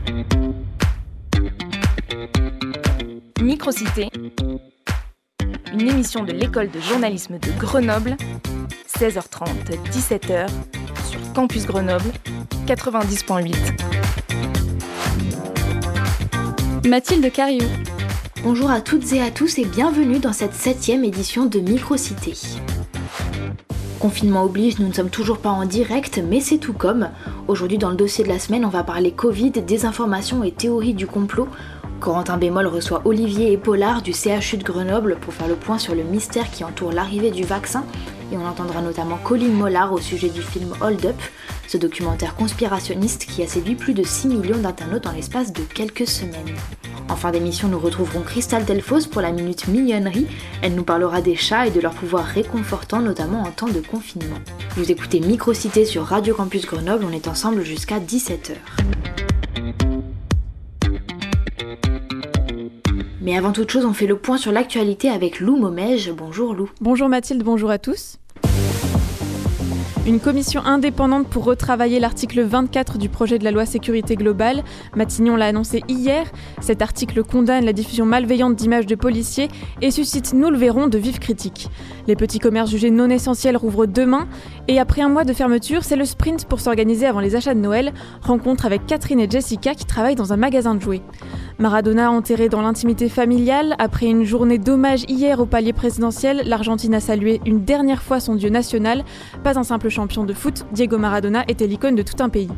Microcité, une émission de l'école de journalisme de Grenoble, 16h30, 17h, sur Campus Grenoble, 90.8. Mathilde Cariou. Bonjour à toutes et à tous et bienvenue dans cette 7e édition de Microcité. Confinement oblige, nous ne sommes toujours pas en direct, mais c'est tout comme. Aujourd'hui dans le dossier de la semaine, on va parler Covid, désinformation et théorie du complot. Corentin Bémol reçoit Olivier Epaulard du CHU de Grenoble pour faire le point sur le mystère qui entoure l'arrivée du vaccin. Et on entendra notamment Colline Mollard au sujet du film Hold Up, ce documentaire conspirationniste qui a séduit plus de 6 millions d'internautes en l'espace de quelques semaines. En fin d'émission, nous retrouverons Christelle Delphos pour la Minute Mignonnerie. Elle nous parlera des chats et de leurs pouvoirs réconfortants, notamment en temps de confinement. Vous écoutez Microcité sur Radio Campus Grenoble, on est ensemble jusqu'à 17h. Mais avant toute chose, on fait le point sur l'actualité avec Lou Momège. Bonjour Lou. Bonjour Mathilde, bonjour à tous. Une commission indépendante pour retravailler l'article 24 du projet de la loi sécurité globale. Matignon l'a annoncé hier. Cet article condamne la diffusion malveillante d'images de policiers et suscite, nous le verrons, de vives critiques. Les petits commerces jugés non essentiels rouvrent demain. Et après un mois de fermeture, c'est le sprint pour s'organiser avant les achats de Noël. Rencontre avec Catherine et Jessica qui travaillent dans un magasin de jouets. Maradona enterré dans l'intimité familiale. Après une journée d'hommage hier au palier présidentiel, l'Argentine a salué une dernière fois son dieu national. Pas un simple champion de foot, Diego Maradona était l'icône de tout un pays.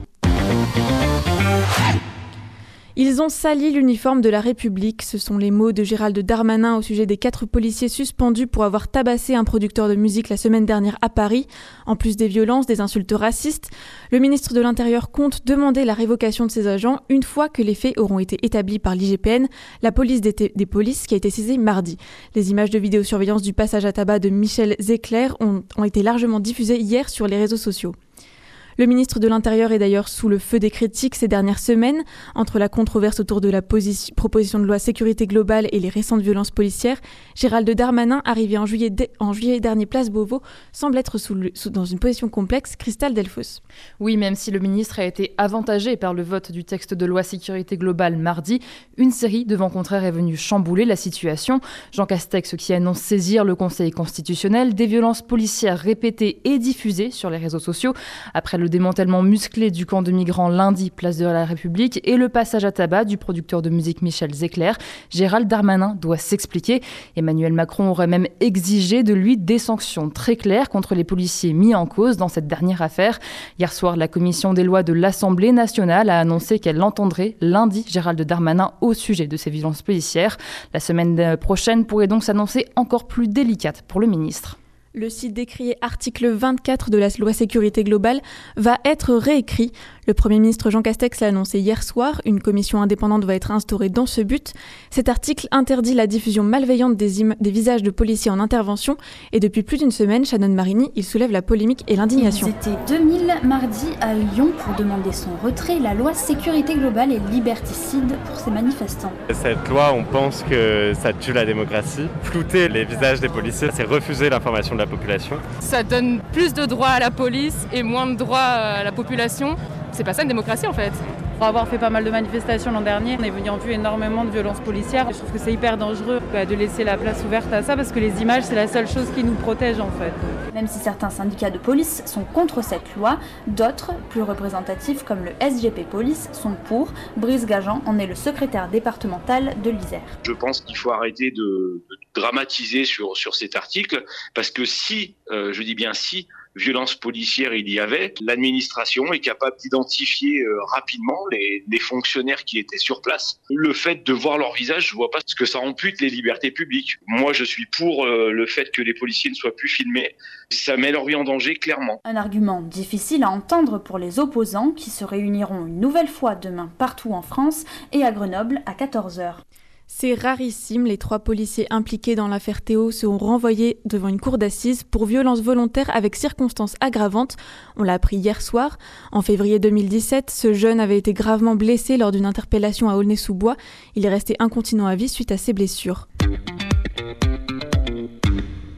Ils ont sali l'uniforme de la République. Ce sont les mots de Gérald Darmanin au sujet des 4 policiers suspendus pour avoir tabassé un producteur de musique la semaine dernière à Paris. En plus des violences, des insultes racistes, le ministre de l'Intérieur compte demander la révocation de ces agents une fois que les faits auront été établis par l'IGPN, la police des polices qui a été saisie mardi. Les images de vidéosurveillance du passage à tabac de Michel Zecler ont été largement diffusées hier sur les réseaux sociaux. Le ministre de l'Intérieur est d'ailleurs sous le feu des critiques ces dernières semaines. Entre la controverse autour de la proposition de loi sécurité globale et les récentes violences policières, Gérald Darmanin, arrivé en juillet dernier place Beauvau, semble être dans une position complexe. Christelle Delphos. Oui, même si le ministre a été avantagé par le vote du texte de loi sécurité globale mardi, une série de vents contraires est venue chambouler la situation. Jean Castex qui annonce saisir le Conseil constitutionnel, des violences policières répétées et diffusées sur les réseaux sociaux. Après le démantèlement musclé du camp de migrants lundi, place de la République, et le passage à tabac du producteur de musique Michel Zecler, Gérald Darmanin doit s'expliquer. Emmanuel Macron aurait même exigé de lui des sanctions très claires contre les policiers mis en cause dans cette dernière affaire. Hier soir, la commission des lois de l'Assemblée nationale a annoncé qu'elle entendrait lundi Gérald Darmanin au sujet de ces violences policières. La semaine prochaine pourrait donc s'annoncer encore plus délicate pour le ministre. Le site décrié article 24 de la loi sécurité globale va être réécrit. Le Premier ministre Jean Castex l'a annoncé hier soir. Une commission indépendante va être instaurée dans ce but. Cet article interdit la diffusion malveillante des visages de policiers en intervention. Et depuis plus d'une semaine, Shannon Marini, il soulève la polémique et l'indignation. Ils étaient 2000 mardi à Lyon pour demander son retrait. La loi sécurité globale est liberticide pour ces manifestants. Cette loi, on pense que ça tue la démocratie. Flouter les visages des policiers, c'est refuser l'information de la population. Ça donne plus de droits à la police et moins de droits à la population. C'est pas ça une démocratie en fait. Pour avoir fait pas mal de manifestations l'an dernier, on est venu en vue énormément de violences policières. Je trouve que c'est hyper dangereux de laisser la place ouverte à ça parce que les images, c'est la seule chose qui nous protège en fait. Même si certains syndicats de police sont contre cette loi, d'autres, plus représentatifs comme le SGP Police, sont pour. Brice Gajan en est le secrétaire départemental de l'Isère. Je pense qu'il faut arrêter de dramatiser sur cet article parce que si, je dis bien si, violence policière il y avait, l'administration est capable d'identifier rapidement les fonctionnaires qui étaient sur place. Le fait de voir leur visage, je vois pas ce que ça ampute les libertés publiques. Moi, je suis pour le fait que les policiers ne soient plus filmés. Ça met leur vie en danger, clairement. Un argument difficile à entendre pour les opposants qui se réuniront une nouvelle fois demain partout en France et à Grenoble à 14h. C'est rarissime, les 3 policiers impliqués dans l'affaire Théo seront renvoyés devant une cour d'assises pour violence volontaire avec circonstances aggravantes. On l'a appris hier soir. En février 2017, ce jeune avait été gravement blessé lors d'une interpellation à Aulnay-sous-Bois. Il est resté incontinent à vie suite à ses blessures.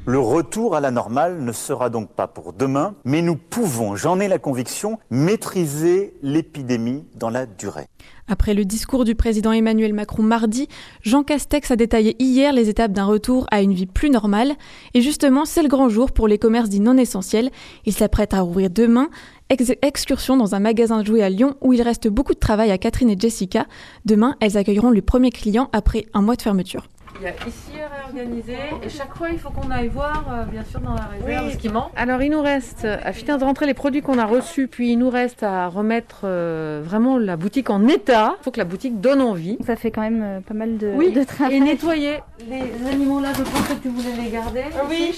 Le retour à la normale ne sera donc pas pour demain, mais nous pouvons, j'en ai la conviction, maîtriser l'épidémie dans la durée. Après le discours du président Emmanuel Macron mardi, Jean Castex a détaillé hier les étapes d'un retour à une vie plus normale. Et justement, c'est le grand jour pour les commerces dits non essentiels. Il s'apprête à rouvrir demain. Excursion dans un magasin de jouets à Lyon où il reste beaucoup de travail à Catherine et Jessica. Demain, elles accueilleront les premiers clients après un mois de fermeture. Il y a ici à réorganiser et chaque fois il faut qu'on aille voir bien sûr dans la réserve ce qui manque. Alors il nous reste à finir de rentrer les produits qu'on a reçus, puis il nous reste à remettre vraiment la boutique en état. Il faut que la boutique donne envie. Ça fait quand même pas mal de travail. Et nettoyer les animaux là, je pense que tu voulais les garder. Oui,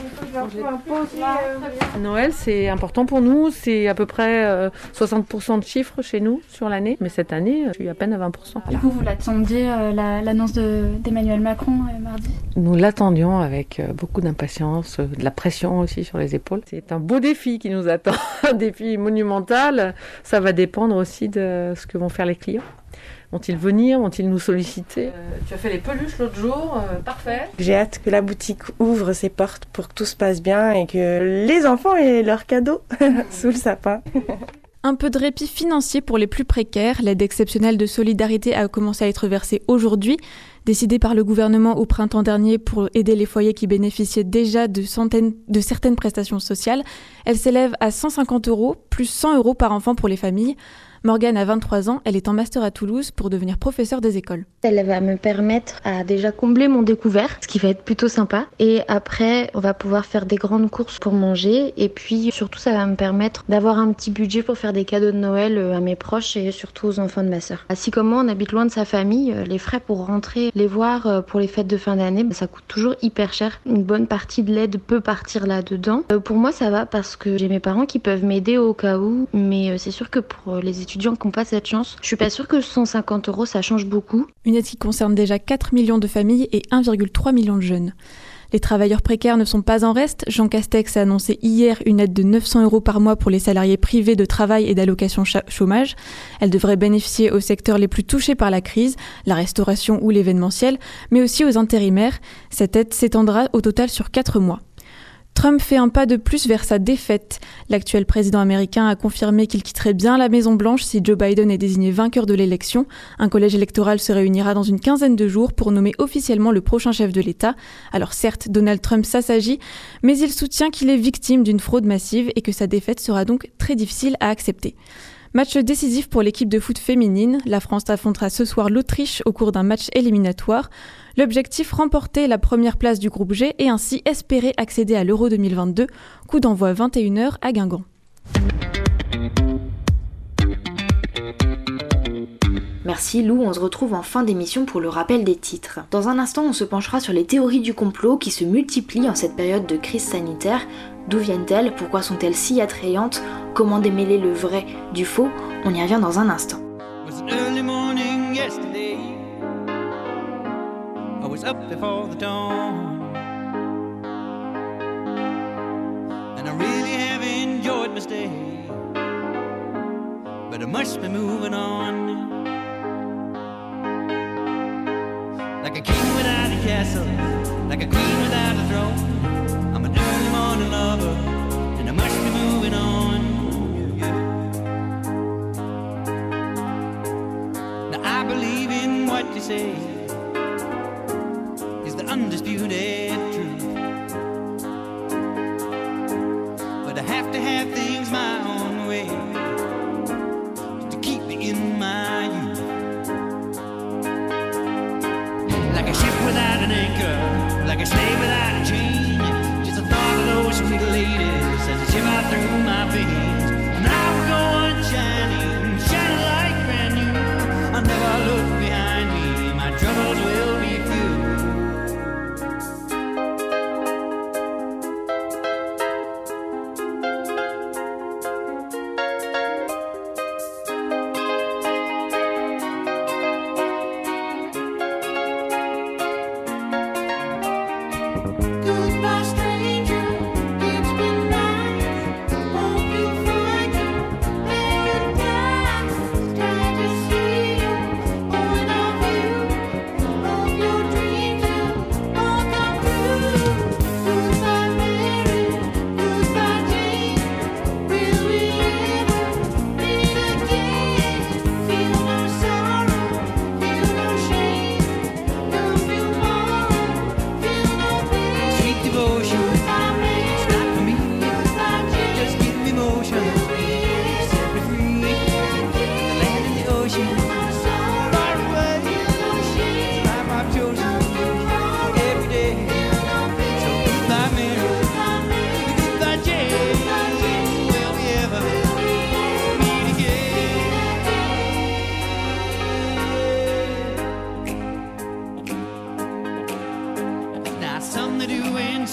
je vais un peu aussi. Noël c'est important pour nous, c'est à peu près 60% de chiffres chez nous sur l'année, mais cette année je suis à peine à 20%. Du coup vous l'attendiez l'annonce d'Emmanuel Macron mardi? Nous l'attendions avec beaucoup d'impatience, de la pression aussi sur les épaules. C'est un beau défi qui nous attend, un défi monumental. Ça va dépendre aussi de ce que vont faire les clients. Vont-ils venir? Vont-ils nous solliciter? Tu as fait les peluches l'autre jour, parfait. J'ai hâte que la boutique ouvre ses portes pour que tout se passe bien et que les enfants aient leurs cadeaux sous le sapin. Un peu de répit financier pour les plus précaires. L'aide exceptionnelle de solidarité a commencé à être versée aujourd'hui. Décidée par le gouvernement au printemps dernier pour aider les foyers qui bénéficiaient déjà de certaines prestations sociales, elle s'élève à 150 €, plus 100 € par enfant pour les familles. Morgane a 23 ans, elle est en master à Toulouse pour devenir professeure des écoles. Elle va me permettre à déjà combler mon découvert, ce qui va être plutôt sympa. Et après, on va pouvoir faire des grandes courses pour manger. Et puis surtout, ça va me permettre d'avoir un petit budget pour faire des cadeaux de Noël à mes proches et surtout aux enfants de ma sœur. Ainsi comme moi, on habite loin de sa famille. Les frais pour rentrer les voir pour les fêtes de fin d'année, ça coûte toujours hyper cher. Une bonne partie de l'aide peut partir là-dedans. Pour moi, ça va parce que j'ai mes parents qui peuvent m'aider au cas où. Mais c'est sûr que pour les étudiants qui n'ont pas cette chance, je suis pas sûre que 150 € ça change beaucoup. Une aide qui concerne déjà 4 millions de familles et 1,3 million de jeunes. Les travailleurs précaires ne sont pas en reste. Jean Castex a annoncé hier une aide de 900 € par mois pour les salariés privés de travail et d'allocation chômage. Elle devrait bénéficier aux secteurs les plus touchés par la crise, la restauration ou l'événementiel, mais aussi aux intérimaires. Cette aide s'étendra au total sur 4 mois. Trump fait un pas de plus vers sa défaite. L'actuel président américain a confirmé qu'il quitterait bien la Maison-Blanche si Joe Biden est désigné vainqueur de l'élection. Un collège électoral se réunira dans une quinzaine de jours pour nommer officiellement le prochain chef de l'État. Alors certes, Donald Trump s'assagit, mais il soutient qu'il est victime d'une fraude massive et que sa défaite sera donc très difficile à accepter. Match décisif pour l'équipe de foot féminine. La France affrontera ce soir l'Autriche au cours d'un match éliminatoire. L'objectif, remporter la première place du groupe G et ainsi espérer accéder à l'Euro 2022. Coup d'envoi 21h à Guingamp. Merci Lou, on se retrouve en fin d'émission pour le rappel des titres. Dans un instant, on se penchera sur les théories du complot qui se multiplient en cette période de crise sanitaire. D'où viennent-elles? Pourquoi sont-elles si attrayantes? Comment démêler le vrai du faux? On y revient dans un instant. Like a king without a castle, like a queen without a throne. I'm an early morning lover, and I must be moving on. Now I believe in what you say is the undisputed truth, but I have to have things my own way to keep me in my youth. Like a ship without an anchor, like a slave without a chain. Just the thought of those sweet ladies as they shiver through my veins. And I will go on shining, shining like brand new. I'll never look behind me, my troubles will be few.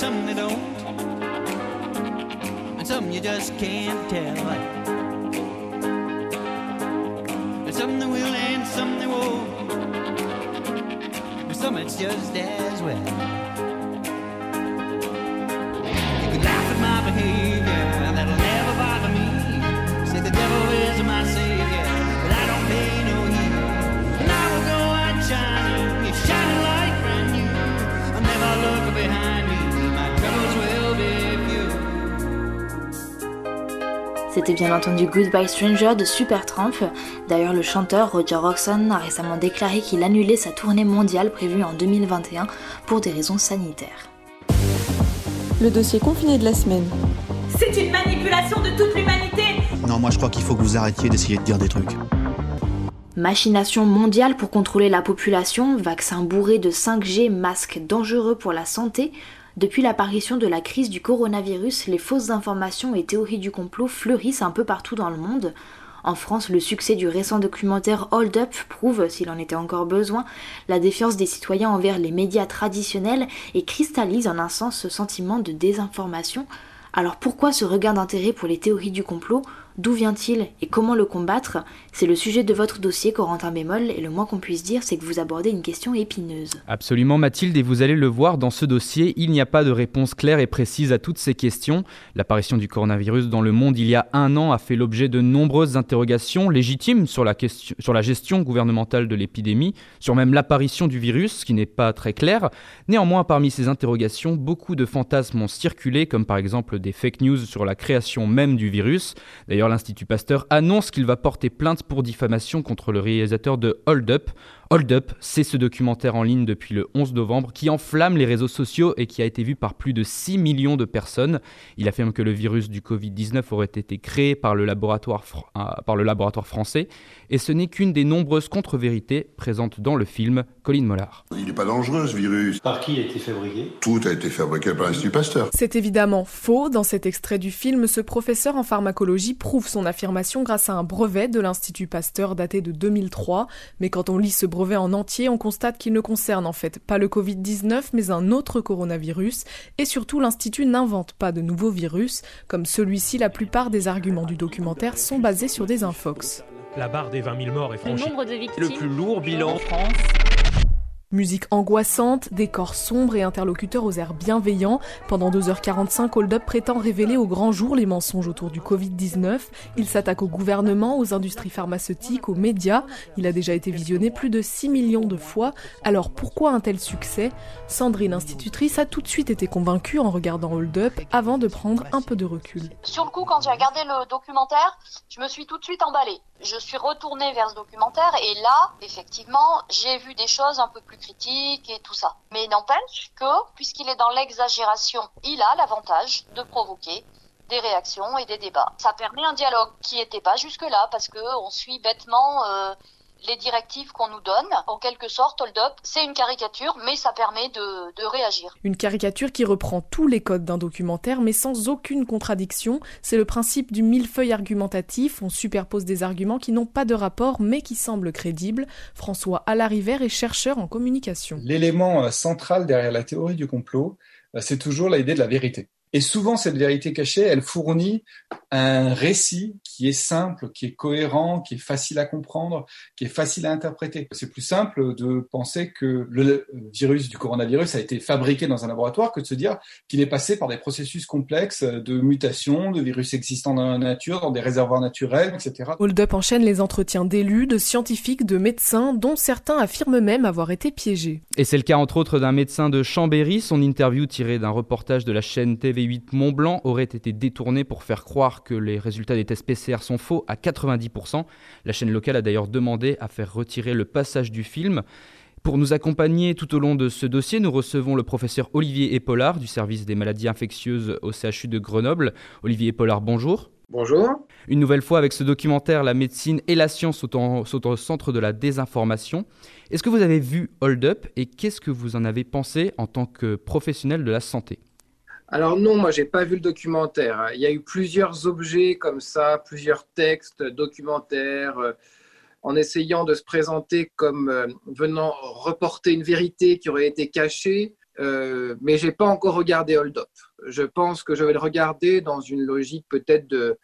some they don't. And some you just can't tell. And some they will and some they won't. But some it's just as well. You could laugh at my behavior, that'll never bother me. Say the devil is my savior, but I don't pay no heed. And I will go on shining, it's shining like brand new. I'll never look behind me, my troubles will be few. C'était bien entendu Goodbye Stranger de Supertramp. D'ailleurs, le chanteur Roger Hodgson a récemment déclaré qu'il annulait sa tournée mondiale prévue en 2021 pour des raisons sanitaires. Le dossier confiné de la semaine. C'est une manipulation de toute l'humanité. Non, moi je crois qu'il faut que vous arrêtiez d'essayer de dire des trucs. Machination mondiale pour contrôler la population, vaccins bourrés de 5G, masques dangereux pour la santé. Depuis l'apparition de la crise du coronavirus, les fausses informations et théories du complot fleurissent un peu partout dans le monde. En France, le succès du récent documentaire Hold Up prouve, s'il en était encore besoin, la défiance des citoyens envers les médias traditionnels et cristallise en un sens ce sentiment de désinformation. Alors pourquoi ce regain d'intérêt pour les théories du complot ? D'où vient-il et comment le combattre ? C'est le sujet de votre dossier, Corentin Bémol, et le moins qu'on puisse dire, c'est que vous abordez une question épineuse. Absolument Mathilde, et vous allez le voir dans ce dossier, il n'y a pas de réponse claire et précise à toutes ces questions. L'apparition du coronavirus dans le monde il y a 1 an a fait l'objet de nombreuses interrogations légitimes sur la gestion gouvernementale de l'épidémie, sur même l'apparition du virus, ce qui n'est pas très clair. Néanmoins, parmi ces interrogations, beaucoup de fantasmes ont circulé, comme par exemple des fake news sur la création même du virus. D'ailleurs, l'Institut Pasteur annonce qu'il va porter plainte pour diffamation contre le réalisateur de Hold Up. Hold Up, c'est ce documentaire en ligne depuis le 11 novembre qui enflamme les réseaux sociaux et qui a été vu par plus de 6 millions de personnes. Il affirme que le virus du Covid-19 aurait été créé par le laboratoire français et ce n'est qu'une des nombreuses contre-vérités présentes dans le film. Colline Mollard. Il n'est pas dangereux ce virus. Par qui a été fabriqué ? Tout a été fabriqué par l'Institut Pasteur. C'est évidemment faux. Dans cet extrait du film, ce professeur en pharmacologie prouve son affirmation grâce à un brevet de l'Institut Pasteur daté de 2003. Mais quand on lit ce brevet en entier, on constate qu'il ne concerne en fait pas le Covid-19, mais un autre coronavirus. Et surtout, l'Institut n'invente pas de nouveaux virus. Comme celui-ci, la plupart des arguments du documentaire sont basés sur des infox. La barre des 20 000 morts est franchie. Le nombre de victimes. Le plus lourd bilan en France. Musique angoissante, décors sombres et interlocuteurs aux airs bienveillants. Pendant 2h45, Hold Up prétend révéler au grand jour les mensonges autour du Covid-19. Il s'attaque au gouvernement, aux industries pharmaceutiques, aux médias. Il a déjà été visionné plus de 6 millions de fois. Alors pourquoi un tel succès ? Sandrine, institutrice, a tout de suite été convaincue en regardant Hold Up avant de prendre un peu de recul. Sur le coup, quand j'ai regardé le documentaire, je me suis tout de suite emballée. Je suis retournée vers ce documentaire et là, effectivement, j'ai vu des choses un peu plus critiques et tout ça. Mais n'empêche que, puisqu'il est dans l'exagération, il a l'avantage de provoquer des réactions et des débats. Ça permet un dialogue qui n'était pas jusque-là parce qu'on suit bêtement les directives qu'on nous donne. En quelque sorte, Hold Up, c'est une caricature, mais ça permet de réagir. Une caricature qui reprend tous les codes d'un documentaire, mais sans aucune contradiction. C'est le principe du millefeuille argumentatif. On superpose des arguments qui n'ont pas de rapport, mais qui semblent crédibles. François Alariver est chercheur en communication. L'élément central derrière la théorie du complot, c'est toujours l'idée de la vérité. Et souvent, cette vérité cachée, elle fournit un récit qui est simple, qui est cohérent, qui est facile à comprendre, qui est facile à interpréter. C'est plus simple de penser que le virus du coronavirus a été fabriqué dans un laboratoire que de se dire qu'il est passé par des processus complexes de mutation, de virus existants dans la nature, dans des réservoirs naturels, etc. Hold Up enchaîne les entretiens d'élus, de scientifiques, de médecins, dont certains affirment même avoir été piégés. Et c'est le cas entre autres d'un médecin de Chambéry. Son interview tirée d'un reportage de la chaîne TV8 Mont-Blanc aurait été détournée pour faire croire que les résultats des tests PCR sont faux à 90%. La chaîne locale a d'ailleurs demandé à faire retirer le passage du film. Pour nous accompagner tout au long de ce dossier, nous recevons le professeur Olivier Epaulard du service des maladies infectieuses au CHU de Grenoble. Olivier Epaulard, bonjour. Bonjour. Une nouvelle fois avec ce documentaire, la médecine et la science sont au centre de la désinformation. Est-ce que vous avez vu Hold Up et qu'est-ce que vous en avez pensé en tant que professionnel de la santé ? Alors non, moi j'ai pas vu le documentaire. Il y a eu plusieurs objets comme ça, plusieurs textes, documentaires, en essayant de se présenter comme venant reporter une vérité qui aurait été cachée. mais j'ai pas encore regardé Hold Up. Je pense que je vais le regarder dans une logique peut-être de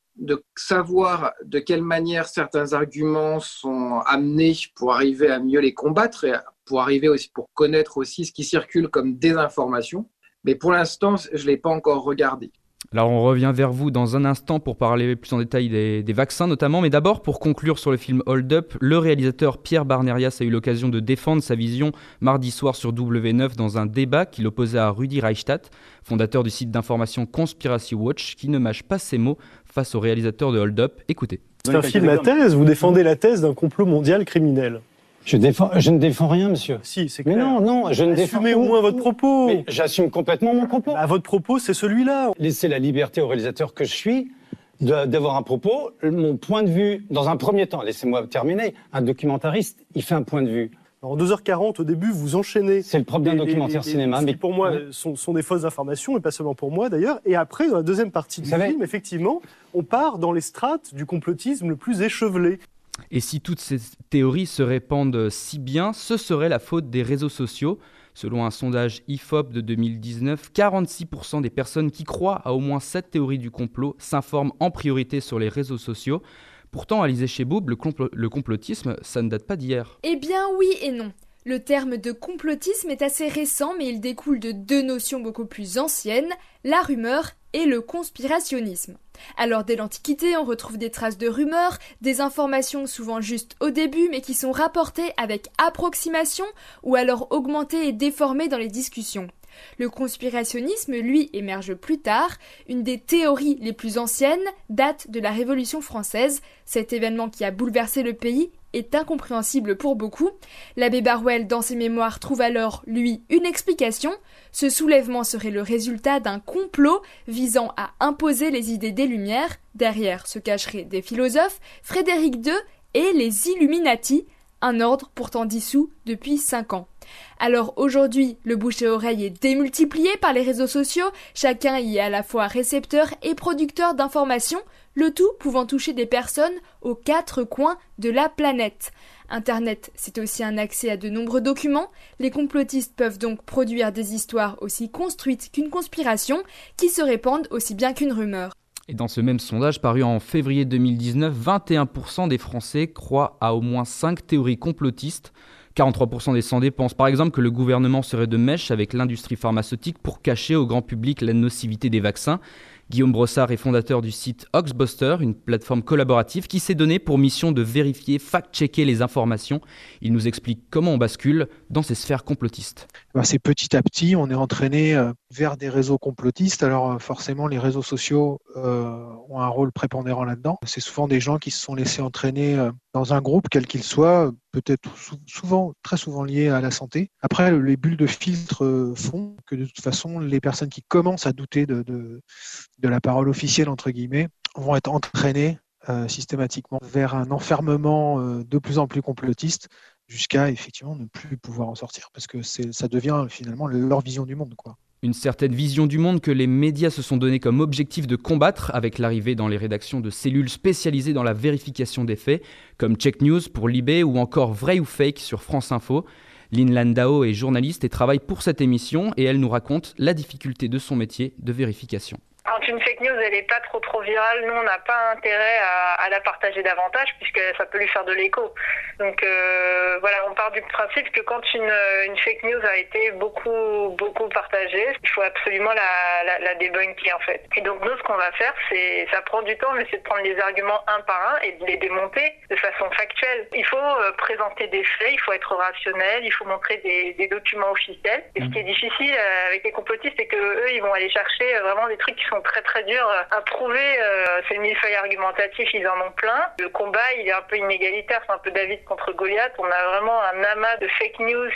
savoir de quelle manière certains arguments sont amenés pour arriver à mieux les combattre et pour arriver aussi pour connaître aussi ce qui circule comme désinformation. Mais pour l'instant, je ne l'ai pas encore regardé. Alors on revient vers vous dans un instant pour parler plus en détail des vaccins notamment, mais d'abord pour conclure sur le film Hold Up, le réalisateur Pierre Barnerias a eu l'occasion de défendre sa vision mardi soir sur W9 dans un débat qui l'opposait à Rudi Reichstadt, fondateur du site d'information Conspiracy Watch, qui ne mâche pas ses mots face au réalisateur de Hold Up. Écoutez. C'est un film à thèse, vous défendez la thèse d'un complot mondial criminel. Je ne défends rien, monsieur. Si, c'est clair. Mais non, je ne défends pas. Assumez au moins votre propos. Mais j'assume complètement mon propos. Votre propos, c'est celui-là. Laissez la liberté au réalisateur que je suis d'avoir un propos. Mon point de vue, dans un premier temps, laissez-moi terminer, un documentariste, il fait un point de vue. En 2h40, au début, vous enchaînez. C'est le propre d'un documentaire cinéma. Mais pour moi, sont des fausses informations, et pas seulement pour moi d'ailleurs. Et après, dans la deuxième partie du film, effectivement, on part dans les strates du complotisme le plus échevelé. Et si toutes ces théories se répandent si bien, ce serait la faute des réseaux sociaux. Selon un sondage IFOP de 2019, 46% des personnes qui croient à au moins cette théorie du complot s'informent en priorité sur les réseaux sociaux. Pourtant, Alizée Cheboub, le complotisme, ça ne date pas d'hier. Eh bien oui et non. Le terme de complotisme est assez récent, mais il découle de deux notions beaucoup plus anciennes, la rumeur et le conspirationnisme. Alors dès l'Antiquité, on retrouve des traces de rumeurs, des informations souvent justes au début, mais qui sont rapportées avec approximation ou alors augmentées et déformées dans les discussions. Le conspirationnisme, lui, émerge plus tard. Une des théories les plus anciennes date de la Révolution française. Cet événement qui a bouleversé le pays est incompréhensible pour beaucoup. L'abbé Barwell, dans ses mémoires, trouve alors, lui, une explication. Ce soulèvement serait le résultat d'un complot visant à imposer les idées des Lumières. Derrière se cacheraient des philosophes, Frédéric II et les Illuminati, un ordre pourtant dissous depuis 5 ans. Alors aujourd'hui, le bouche-à-oreille est démultiplié par les réseaux sociaux, chacun y est à la fois récepteur et producteur d'informations, le tout pouvant toucher des personnes aux 4 coins de la planète. Internet, c'est aussi un accès à de nombreux documents. Les complotistes peuvent donc produire des histoires aussi construites qu'une conspiration, qui se répandent aussi bien qu'une rumeur. Et dans ce même sondage paru en février 2019, 21% des Français croient à au moins 5 théories complotistes. 43% des sondés pensent par exemple que le gouvernement serait de mèche avec l'industrie pharmaceutique pour cacher au grand public la nocivité des vaccins. Guillaume Brossard est fondateur du site Hoaxbuster, une plateforme collaborative qui s'est donnée pour mission de vérifier, fact-checker les informations. Il nous explique comment on bascule dans ces sphères complotistes. C'est petit à petit, on est entraîné vers des réseaux complotistes. Alors forcément, les réseaux sociaux ont un rôle prépondérant là-dedans. C'est souvent des gens qui se sont laissés entraîner dans un groupe, quel qu'il soit, peut-être très souvent lié à la santé. Après, les bulles de filtre font que de toute façon, les personnes qui commencent à douter de la parole officielle, entre guillemets, vont être entraînées systématiquement vers un enfermement de plus en plus complotiste jusqu'à effectivement ne plus pouvoir en sortir parce que ça devient finalement leur vision du monde, quoi. Une certaine vision du monde que les médias se sont donné comme objectif de combattre avec l'arrivée dans les rédactions de cellules spécialisées dans la vérification des faits, comme Check News pour Libé ou encore Vrai ou Fake sur France Info. Lynn Landau est journaliste et travaille pour cette émission et elle nous raconte la difficulté de son métier de vérification. Quand une fake news elle n'est pas trop virale, nous on n'a pas intérêt à la partager davantage puisque ça peut lui faire de l'écho. Donc voilà, on part du principe que quand une fake news a été beaucoup partagée, il faut absolument la débunker en fait. Et donc nous ce qu'on va faire, ça prend du temps, mais c'est de prendre les arguments un par un et de les démonter de façon factuelle. Il faut présenter des faits, il faut être rationnel, il faut montrer des documents officiels. Et ce qui est difficile avec les complotistes, c'est que eux ils vont aller chercher vraiment des trucs qui sont très dur à prouver. C'est le millefeuille argumentatif, ils en ont plein. Le combat, il est un peu inégalitaire, c'est un peu David contre Goliath. On a vraiment un amas de fake news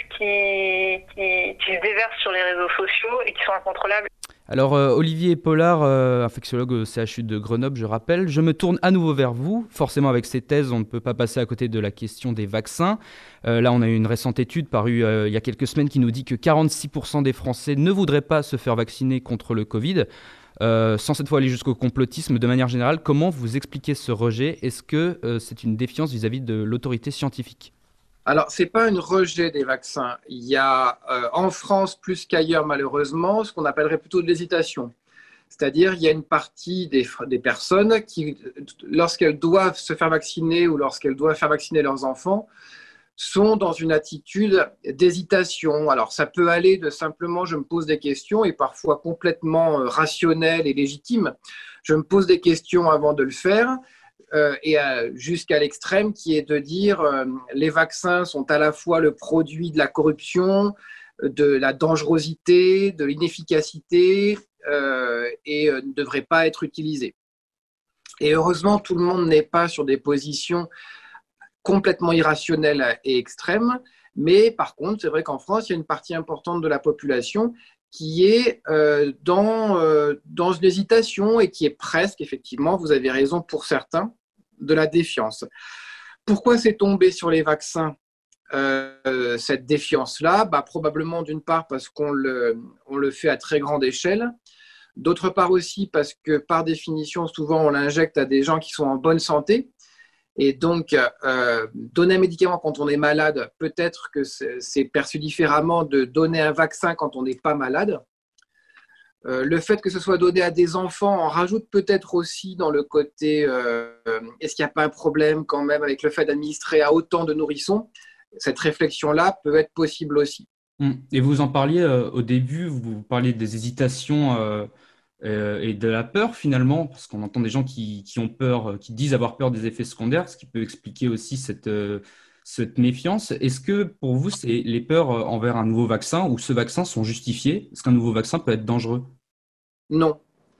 qui se déversent sur les réseaux sociaux et qui sont incontrôlables. Alors Olivier Pollard, infectiologue au CHU de Grenoble, je rappelle, je me tourne à nouveau vers vous. Forcément avec ces thèses, on ne peut pas passer à côté de la question des vaccins. Là on a eu une récente étude parue il y a quelques semaines qui nous dit que 46% des Français ne voudraient pas se faire vacciner contre le Covid. Sans cette fois aller jusqu'au complotisme, de manière générale, comment vous expliquez ce rejet ? Est-ce que c'est une défiance vis-à-vis de l'autorité scientifique ? Alors, ce n'est pas un rejet des vaccins. Il y a en France, plus qu'ailleurs malheureusement, ce qu'on appellerait plutôt de l'hésitation. C'est-à-dire, il y a une partie des personnes qui, lorsqu'elles doivent se faire vacciner ou lorsqu'elles doivent faire vacciner leurs enfants, sont dans une attitude d'hésitation. Alors, ça peut aller de simplement « je me pose des questions » et parfois complètement rationnel et légitime. Je me pose des questions avant de le faire. Et jusqu'à l'extrême qui est de dire les vaccins sont à la fois le produit de la corruption, de la dangerosité, de l'inefficacité et ne devraient pas être utilisés. Et heureusement, tout le monde n'est pas sur des positions complètement irrationnelles et extrêmes, mais par contre, c'est vrai qu'en France, il y a une partie importante de la population qui est dans une hésitation et qui est presque, effectivement, vous avez raison pour certains, de la défiance. Pourquoi c'est tombé sur les vaccins, cette défiance-là ? Probablement d'une part parce qu'on le fait à très grande échelle, d'autre part aussi parce que par définition, souvent on l'injecte à des gens qui sont en bonne santé, et donc donner un médicament quand on est malade, peut-être que c'est perçu différemment de donner un vaccin quand on n'est pas malade. Le fait que ce soit donné à des enfants en rajoute peut-être aussi dans le côté est-ce qu'il n'y a pas un problème quand même avec le fait d'administrer à autant de nourrissons ? Cette réflexion-là peut être possible aussi. Et vous en parliez au début, vous parliez des hésitations et de la peur finalement, parce qu'on entend des gens qui ont peur, qui disent avoir peur des effets secondaires, ce qui peut expliquer aussi cette méfiance. Est-ce que pour vous, les peurs envers un nouveau vaccin ou ce vaccin sont justifiées ? Est-ce qu'un nouveau vaccin peut être dangereux ? Non.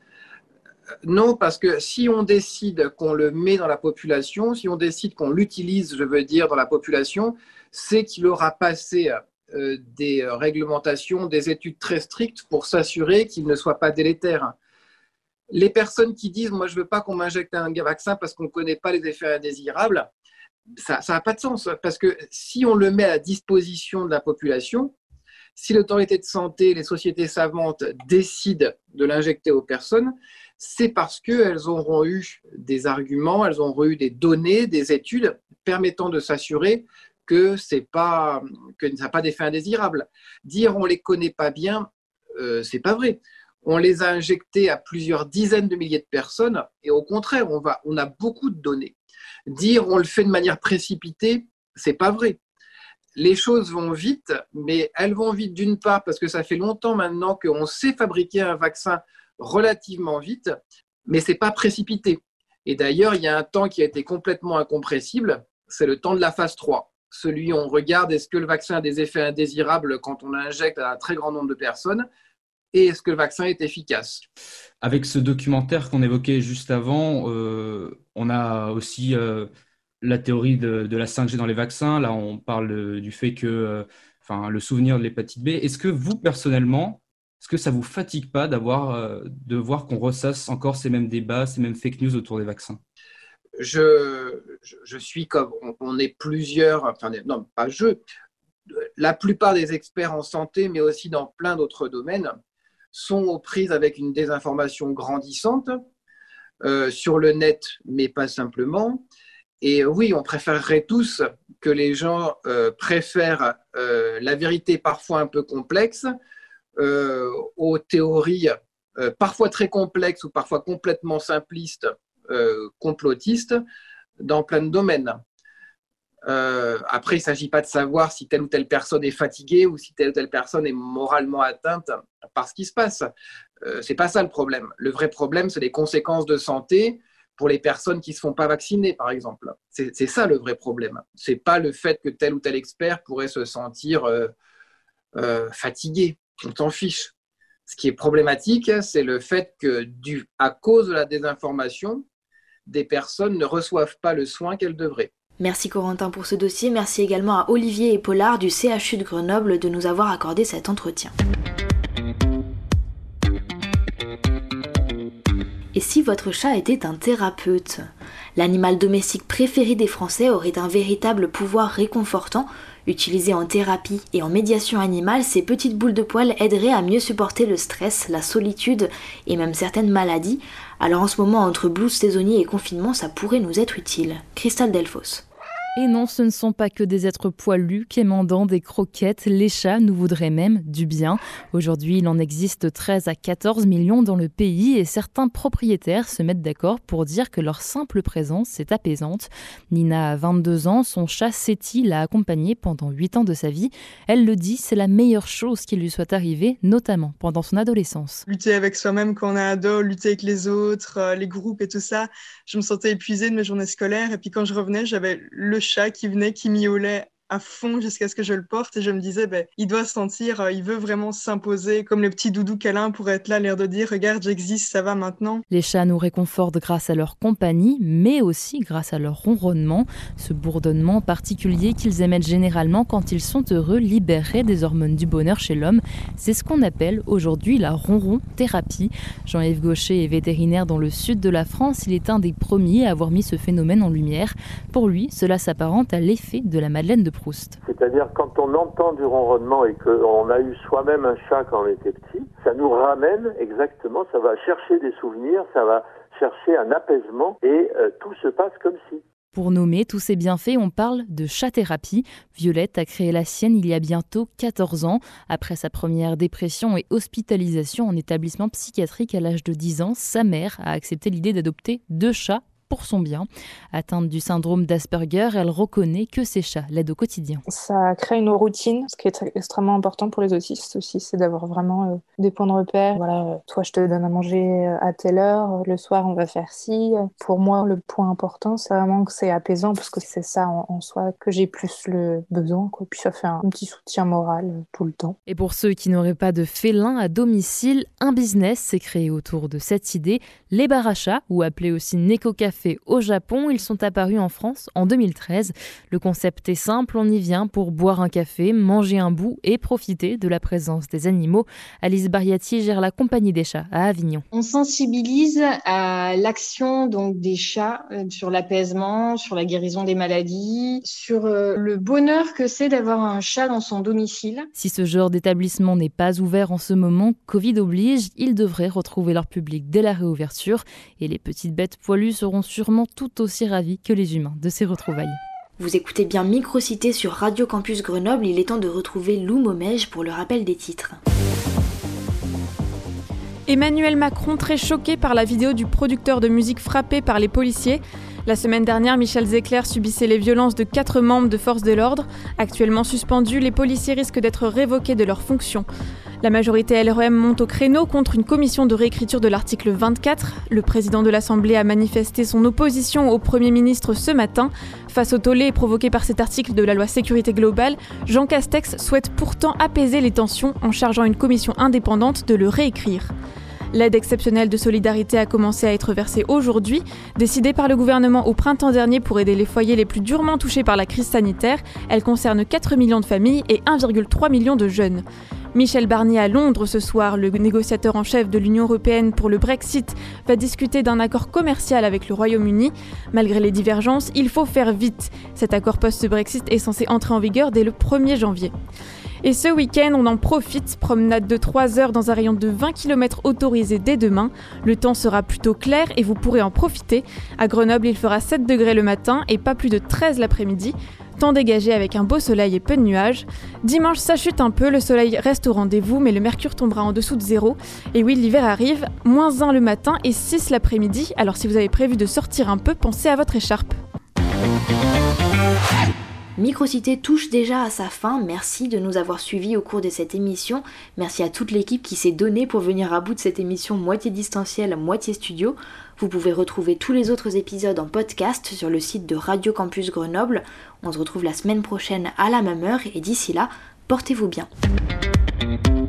Non, parce que si on décide qu'on le met dans la population, si on décide qu'on l'utilise, je veux dire, dans la population, c'est qu'il aura passé des réglementations, des études très strictes pour s'assurer qu'il ne soit pas délétère. Les personnes qui disent « moi je ne veux pas qu'on m'injecte un vaccin parce qu'on ne connaît pas les effets indésirables », ça n'a pas de sens, parce que si on le met à la disposition de la population, si l'autorité de santé, les sociétés savantes décident de l'injecter aux personnes, c'est parce qu'elles auront eu des arguments, elles auront eu des données, des études permettant de s'assurer que ça n'a pas d'effet indésirable. Dire on ne les connaît pas bien, c'est pas vrai. On les a injectés à plusieurs dizaines de milliers de personnes et au contraire, on a beaucoup de données. Dire on le fait de manière précipitée, c'est pas vrai. Les choses vont vite, mais elles vont vite d'une part parce que ça fait longtemps maintenant qu'on sait fabriquer un vaccin relativement vite, mais c'est pas précipité. Et d'ailleurs, il y a un temps qui a été complètement incompressible, c'est le temps de la phase 3. Celui où on regarde est-ce que le vaccin a des effets indésirables quand on l'injecte à un très grand nombre de personnes et est-ce que le vaccin est efficace. Avec ce documentaire qu'on évoquait juste avant, on a aussi la théorie de la 5G dans les vaccins. Là, on parle du fait que, le souvenir de l'hépatite B. Est-ce que vous, personnellement, est-ce que ça ne vous fatigue pas de voir qu'on ressasse encore ces mêmes débats, ces mêmes fake news autour des vaccins ? Je suis comme, on est plusieurs, non, pas je, la plupart des experts en santé, mais aussi dans plein d'autres domaines, sont aux prises avec une désinformation grandissante sur le net, mais pas simplement. Et oui, on préférerait tous que les gens préfèrent la vérité parfois un peu complexe aux théories parfois très complexes ou parfois complètement simplistes, complotistes dans plein de domaines. Après, il ne s'agit pas de savoir si telle ou telle personne est fatiguée ou si telle ou telle personne est moralement atteinte par ce qui se passe. Ce n'est pas ça le problème. Le vrai problème, c'est les conséquences de santé pour les personnes qui ne se font pas vacciner, par exemple. C'est ça le vrai problème. Ce n'est pas le fait que tel ou tel expert pourrait se sentir fatigué. On s'en fiche. Ce qui est problématique, c'est le fait que, à cause de la désinformation, des personnes ne reçoivent pas le soin qu'elles devraient. Merci Corentin pour ce dossier, merci également à Olivier et Pollard du CHU de Grenoble de nous avoir accordé cet entretien. Et si votre chat était un thérapeute ? L'animal domestique préféré des Français aurait un véritable pouvoir réconfortant. Utilisé en thérapie et en médiation animale, ces petites boules de poils aideraient à mieux supporter le stress, la solitude et même certaines maladies. Alors en ce moment, entre blues saisonnier et confinement, ça pourrait nous être utile. Christelle Delphos. Et non, ce ne sont pas que des êtres poilus, quémandant des croquettes. Les chats nous voudraient même du bien. Aujourd'hui, il en existe 13 à 14 millions dans le pays et certains propriétaires se mettent d'accord pour dire que leur simple présence est apaisante. Nina a 22 ans, son chat Seti l'a accompagnée pendant 8 ans de sa vie. Elle le dit, c'est la meilleure chose qui lui soit arrivée, notamment pendant son adolescence. Lutter avec soi-même quand on est ado, lutter avec les autres, les groupes et tout ça, je me sentais épuisée de mes journées scolaires et puis quand je revenais, j'avais le chat qui venait, qui miaulait à fond jusqu'à ce que je le porte et je me disais il doit se sentir, il veut vraiment s'imposer comme le petit doudou câlin pour être là, l'air de dire regarde j'existe, ça va maintenant. Les chats nous réconfortent grâce à leur compagnie mais aussi grâce à leur ronronnement, ce bourdonnement particulier qu'ils émettent généralement quand ils sont heureux libérerait des hormones du bonheur chez l'homme. C'est ce qu'on appelle aujourd'hui la ronron-thérapie. Jean-Yves Gaucher est vétérinaire dans le sud de la France, il est un des premiers à avoir mis ce phénomène en lumière. Pour lui, cela s'apparente à l'effet de la Madeleine de Proust. C'est-à-dire quand on entend du ronronnement et qu'on a eu soi-même un chat quand on était petit, ça nous ramène exactement, ça va chercher des souvenirs, ça va chercher un apaisement et tout se passe comme si. Pour nommer tous ces bienfaits, on parle de chat-thérapie. Violette a créé la sienne il y a bientôt 14 ans. Après sa première dépression et hospitalisation en établissement psychiatrique à l'âge de 10 ans, sa mère a accepté l'idée d'adopter 2 chats pour son bien. Atteinte du syndrome d'Asperger, elle reconnaît que ces chats l'aident au quotidien. Ça crée une routine, ce qui est extrêmement important pour les autistes aussi, c'est d'avoir vraiment des points de repère. Voilà, toi je te donne à manger à telle heure, le soir on va faire ci. Pour moi, le point important, c'est vraiment que c'est apaisant parce que c'est ça en soi que j'ai plus le besoin, quoi. Puis ça fait un petit soutien moral tout le temps. Et pour ceux qui n'auraient pas de félin à domicile, un business s'est créé autour de cette idée. Les bars à chats, ou appelés aussi Neko Café au Japon, ils sont apparus en France en 2013. Le concept est simple, on y vient pour boire un café, manger un bout et profiter de la présence des animaux. Alice Bariati gère la compagnie des chats à Avignon. On sensibilise à l'action donc des chats sur l'apaisement, sur la guérison des maladies, sur le bonheur que c'est d'avoir un chat dans son domicile. Si ce genre d'établissement n'est pas ouvert en ce moment, Covid oblige, ils devraient retrouver leur public dès la réouverture et les petites bêtes poilues seront sûrement tout aussi ravis que les humains de ces retrouvailles. Vous écoutez bien Microcité sur Radio Campus Grenoble, il est temps de retrouver Lou Momège pour le rappel des titres. Emmanuel Macron très choqué par la vidéo du producteur de musique frappé par les policiers. La semaine dernière, Michel Zecler subissait les violences de 4 membres de force de l'ordre. Actuellement suspendus, les policiers risquent d'être révoqués de leurs fonctions. La majorité LREM monte au créneau contre une commission de réécriture de l'article 24. Le président de l'Assemblée a manifesté son opposition au Premier ministre ce matin. Face au tollé provoqué par cet article de la loi sécurité globale, Jean Castex souhaite pourtant apaiser les tensions en chargeant une commission indépendante de le réécrire. L'aide exceptionnelle de solidarité a commencé à être versée aujourd'hui. Décidée par le gouvernement au printemps dernier pour aider les foyers les plus durement touchés par la crise sanitaire, elle concerne 4 millions de familles et 1,3 million de jeunes. Michel Barnier à Londres ce soir, le négociateur en chef de l'Union européenne pour le Brexit, va discuter d'un accord commercial avec le Royaume-Uni. Malgré les divergences, il faut faire vite. Cet accord post-Brexit est censé entrer en vigueur dès le 1er janvier. Et ce week-end, on en profite, promenade de 3 heures dans un rayon de 20 km autorisé dès demain. Le temps sera plutôt clair et vous pourrez en profiter. À Grenoble, il fera 7 degrés le matin et pas plus de 13 l'après-midi. Temps dégagé avec un beau soleil et peu de nuages. Dimanche, ça chute un peu, le soleil reste au rendez-vous, mais le mercure tombera en dessous de 0. Et oui, l'hiver arrive, -1 le matin et 6 l'après-midi. Alors si vous avez prévu de sortir un peu, pensez à votre écharpe. Microcité touche déjà à sa fin, merci de nous avoir suivis au cours de cette émission, merci à toute l'équipe qui s'est donnée pour venir à bout de cette émission moitié distancielle, moitié studio. Vous pouvez retrouver tous les autres épisodes en podcast sur le site de Radio Campus Grenoble. On se retrouve la semaine prochaine à la même heure et d'ici là, portez-vous bien.